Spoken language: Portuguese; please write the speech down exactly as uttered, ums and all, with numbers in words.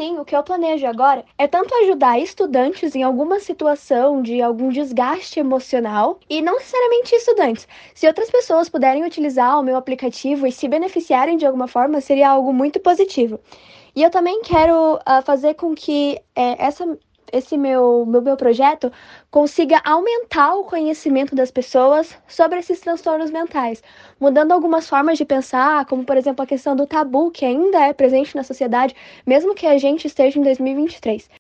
assim, o que eu planejo agora é tanto ajudar estudantes em alguma situação de algum desgaste emocional, e não necessariamente estudantes. Se outras pessoas puderem utilizar o meu aplicativo e se beneficiarem de alguma forma, seria algo muito positivo. E eu também quero uh, fazer com que é, essa, esse meu, meu, meu projeto consiga aumentar o conhecimento das pessoas sobre esses transtornos mentais, mudando algumas formas de pensar, como, por exemplo, a questão do tabu, que ainda é presente na sociedade, mesmo que a gente esteja em dois mil e vinte e três.